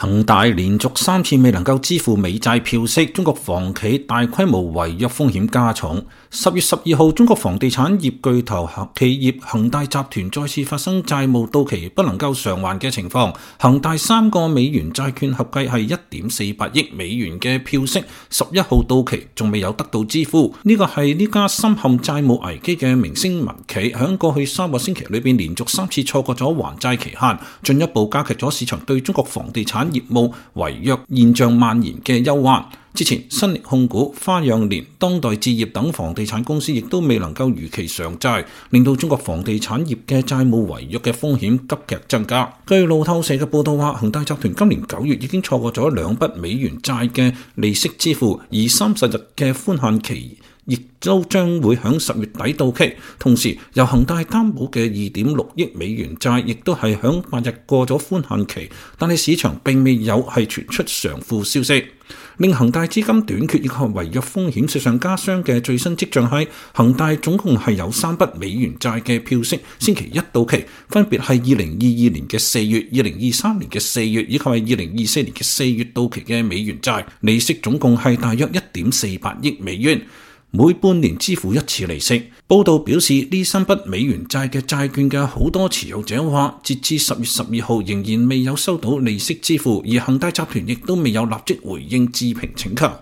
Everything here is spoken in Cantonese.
恒大連續3次未能夠支付美債票息，中國房企大規模違約風險加重。10月12號，中國房地產業巨頭企業恒大集團再次發生債務到期不能夠償還嘅情況。恒大3個美元債券合計係1.48億美元嘅票息，11號到期，仲未有得到支付。呢個係呢家深陷債務危機嘅明星民企，喺過去3個星期裏邊連續3次錯過咗還債期限，進一步加劇咗市場對中國房地產業務違約現象蔓延嘅憂患。之前，新力控股、花樣年、當代置業等房地產公司亦都未能夠如期償債，令到中國房地產業嘅債務違約嘅風險急劇增加。據路透社嘅報道話，恒大集團今年9月已經錯過咗2筆美元債嘅利息支付，而30日嘅寬限期亦都將會喺10月底到期。同時，由恒大擔保嘅2.6億美元債亦都係喺8日過咗寬限期，但係市場並未有係傳出償付消息，令恒大資金短缺以及違約風險雪上加霜嘅最新跡象係，恒大總共係有3筆美元債嘅票息星期一到期，分別係2022年嘅4月、2023年嘅4月以及係2024年嘅4月到期嘅美元債，利息總共係大約1.48億美元。每半年支付1次利息。報道表示，呢3筆美元債嘅債券嘅好多持有者話，截至10月12號仍然未有收到利息支付，而恒大集團亦都未有立即回應置評請求。